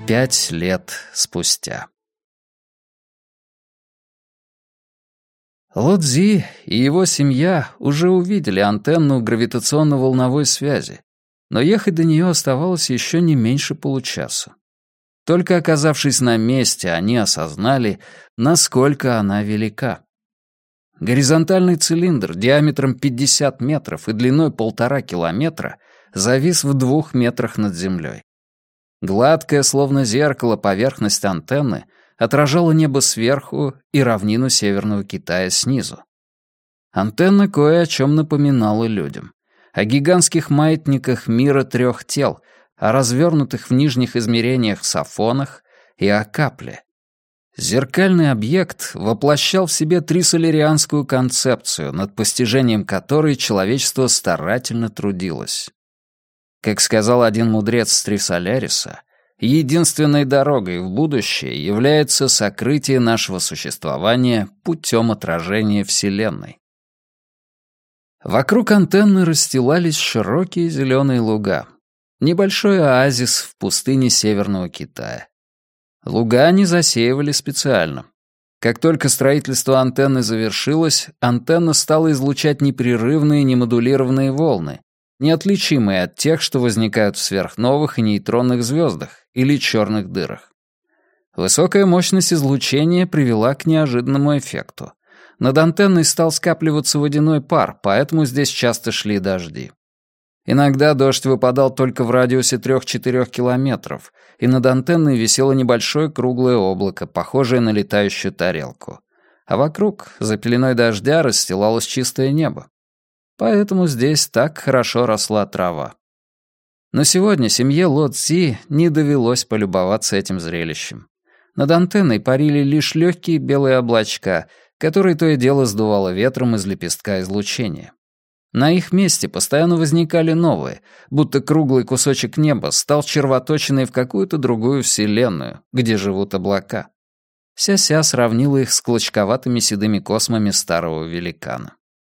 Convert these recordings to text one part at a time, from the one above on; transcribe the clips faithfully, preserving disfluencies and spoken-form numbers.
Пять лет спустя. Лодзи и его семья уже увидели антенну гравитационно-волновой связи, но ехать до нее оставалось еще не меньше получаса. Только оказавшись на месте, они осознали, насколько она велика. Горизонтальный цилиндр диаметром пятьдесят метров и длиной полтора километра завис в двух метрах над землей. Гладкая, словно зеркало, поверхность антенны отражала небо сверху и равнину Северного Китая снизу. Антенна кое о чем напоминала людям. О гигантских маятниках мира трех тел, о развернутых в нижних измерениях сафонах и о капле. Зеркальный объект воплощал в себе трисолерианскую концепцию, над постижением которой человечество старательно трудилось. Как сказал один мудрец с Трисоляриса, единственной дорогой в будущее является сокрытие нашего существования путем отражения Вселенной. Вокруг антенны расстилались широкие зеленые луга. Небольшой оазис в пустыне Северного Китая. Луга они засеивали специально. Как только строительство антенны завершилось, антенна стала излучать непрерывные немодулированные волны, неотличимые от тех, что возникают в сверхновых и нейтронных звездах или черных дырах. Высокая мощность излучения привела к неожиданному эффекту. Над антенной стал скапливаться водяной пар, поэтому здесь часто шли дожди. Иногда дождь выпадал только в радиусе трех-четырех километров, и над антенной висело небольшое круглое облако, похожее на летающую тарелку. А вокруг, за пеленой дождя, расстилалось чистое небо. Поэтому здесь так хорошо росла трава. Но сегодня семье Ло Цзи не довелось полюбоваться этим зрелищем. Над антенной парили лишь легкие белые облачка, которые то и дело сдувало ветром из лепестка излучения. На их месте постоянно возникали новые, будто круглый кусочек неба стал червоточиной в какую-то другую вселенную, где живут облака. Ся-ся сравнила их с клочковатыми седыми космами старого великана.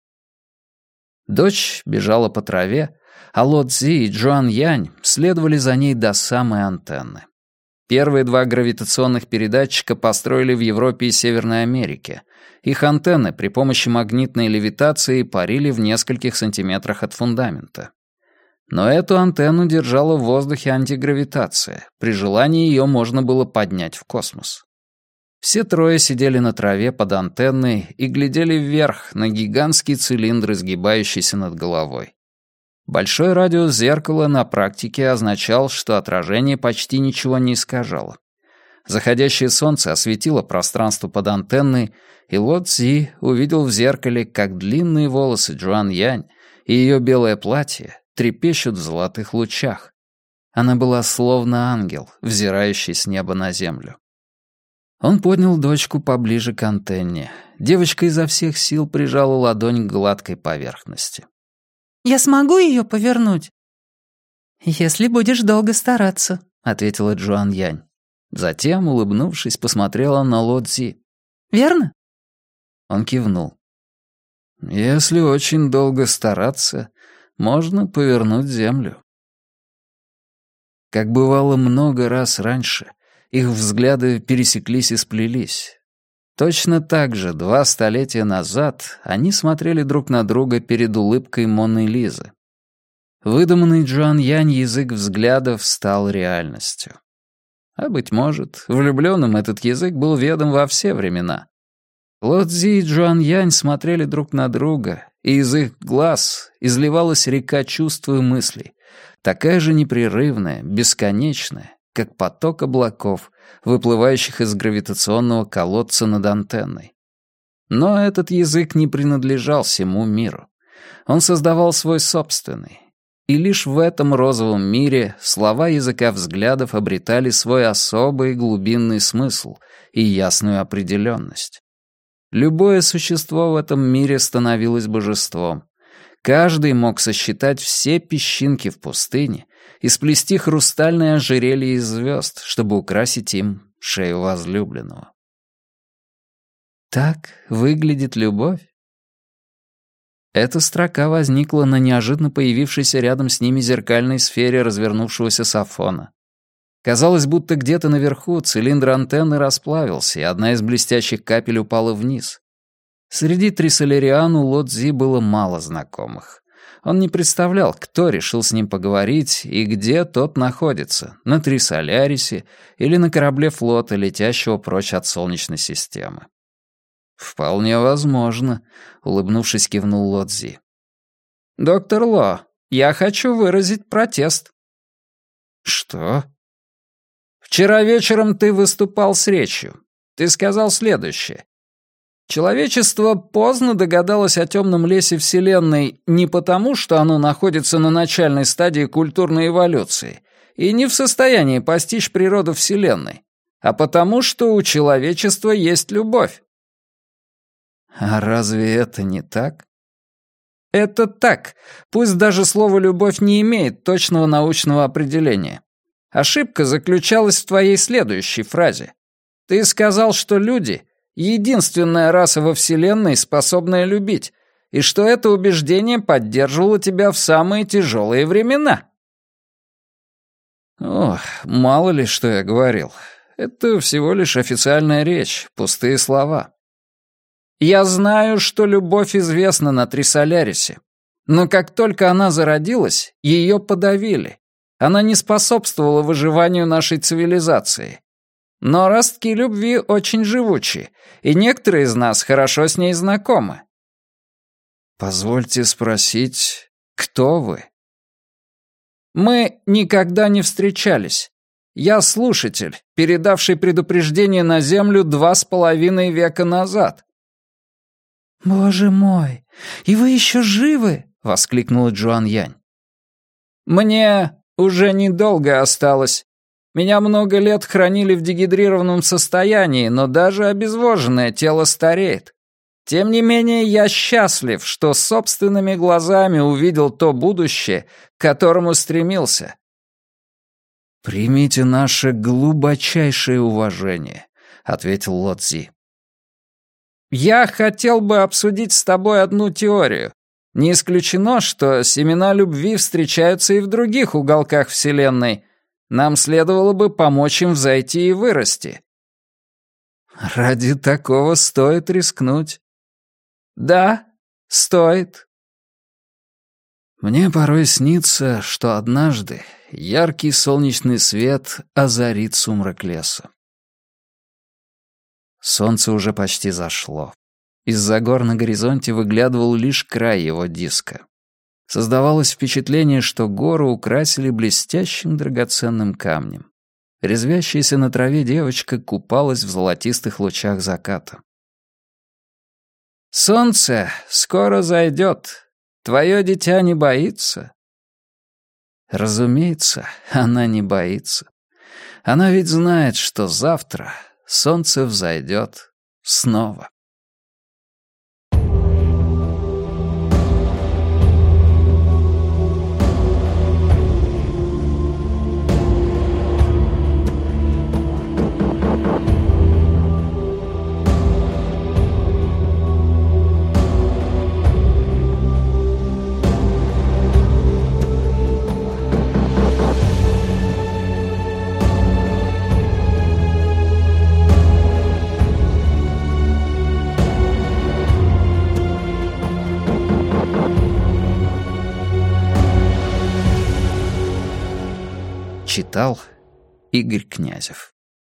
Дочь бежала по траве, а Ло Цзи и Джуан Янь следовали за ней до самой антенны. Первые два гравитационных передатчика построили в Европе и Северной Америке. Их антенны при помощи магнитной левитации парили в нескольких сантиметрах от фундамента. Но эту антенну держала в воздухе антигравитация. При желании ее можно было поднять в космос. Все трое сидели на траве под антенной и глядели вверх на гигантский цилиндр, изгибающийся над головой. Большой радиус зеркала на практике означал, что отражение почти ничего не искажало. Заходящее солнце осветило пространство под антенной, и Ло Цзи увидел в зеркале, как длинные волосы Джуан Янь и ее белое платье трепещут в золотых лучах. Она была словно ангел, взирающий с неба на землю. Он поднял дочку поближе к антенне. Девочка изо всех сил прижала ладонь к гладкой поверхности. «Я смогу ее повернуть?» «Если будешь долго стараться», — ответила Джуан Янь. Затем, улыбнувшись, посмотрела на Ло Цзи. «Верно?» Он кивнул. «Если очень долго стараться, можно повернуть землю». Как бывало много раз раньше, их взгляды пересеклись и сплелись. Точно так же два столетия назад они смотрели друг на друга перед улыбкой Моны Лизы. Выдуманный Джуан Янь язык взглядов стал реальностью. А, быть может, влюбленным этот язык был ведом во все времена. Ло Цзи и Джуан Янь смотрели друг на друга, и из их глаз изливалась река чувств и мыслей, такая же непрерывная, бесконечная, как поток облаков, выплывающих из гравитационного колодца над антенной. Но этот язык не принадлежал всему миру. Он создавал свой собственный. И лишь в этом розовом мире слова языка взглядов обретали свой особый глубинный смысл и ясную определенность. Любое существо в этом мире становилось божеством. Каждый мог сосчитать все песчинки в пустыне и сплести хрустальное ожерелье из звезд, чтобы украсить им шею возлюбленного. Так выглядит любовь. Эта строка возникла на неожиданно появившейся рядом с ними зеркальной сфере развернувшегося сафона. Казалось, будто где-то наверху цилиндр антенны расплавился, и одна из блестящих капель упала вниз. Среди трисолериан у Лодзи было мало знакомых. Он не представлял, кто решил с ним поговорить и где тот находится, на Трисолярисе или на корабле флота, летящего прочь от Солнечной системы. «Вполне возможно», — улыбнувшись, кивнул Лодзи. «Доктор Ло, я хочу выразить протест». «Что?» «Вчера вечером ты выступал с речью. Ты сказал следующее. Человечество поздно догадалось о темном лесе Вселенной не потому, что оно находится на начальной стадии культурной эволюции и не в состоянии постичь природу Вселенной, а потому, что у человечества есть любовь». «А разве это не так?» «Это так, пусть даже слово «любовь» не имеет точного научного определения. Ошибка заключалась в твоей следующей фразе. Ты сказал, что люди — единственная раса во Вселенной, способная любить, и что это убеждение поддерживало тебя в самые тяжелые времена». «Ох, мало ли, что я говорил. Это всего лишь официальная речь, пустые слова». «Я знаю, что любовь известна на Трисолярисе, но как только она зародилась, ее подавили. Она не способствовала выживанию нашей цивилизации. Но ростки любви очень живучи, и некоторые из нас хорошо с ней знакомы». «Позвольте спросить, кто вы?» «Мы никогда не встречались. Я слушатель, передавший предупреждение на Землю два с половиной века назад». «Боже мой, и вы еще живы?» — воскликнула Джуан Янь. «Мне уже недолго осталось. Меня много лет хранили в дегидрированном состоянии, но даже обезвоженное тело стареет. Тем не менее, я счастлив, что собственными глазами увидел то будущее, к которому стремился». «Примите наше глубочайшее уважение», — ответил Лодзи. «Я хотел бы обсудить с тобой одну теорию. Не исключено, что семена любви встречаются и в других уголках Вселенной. Нам следовало бы помочь им взойти и вырасти». «Ради такого стоит рискнуть». «Да, стоит». Мне порой снится, что однажды яркий солнечный свет озарит сумрак леса. Солнце уже почти зашло. Из-за гор на горизонте выглядывал лишь край его диска. Создавалось впечатление, что гору украсили блестящим драгоценным камнем. Резвящаяся на траве девочка купалась в золотистых лучах заката. «Солнце скоро зайдет. Твое дитя не боится?» Разумеется, она не боится. Она ведь знает, что завтра солнце взойдет снова. Читал Игорь Князев.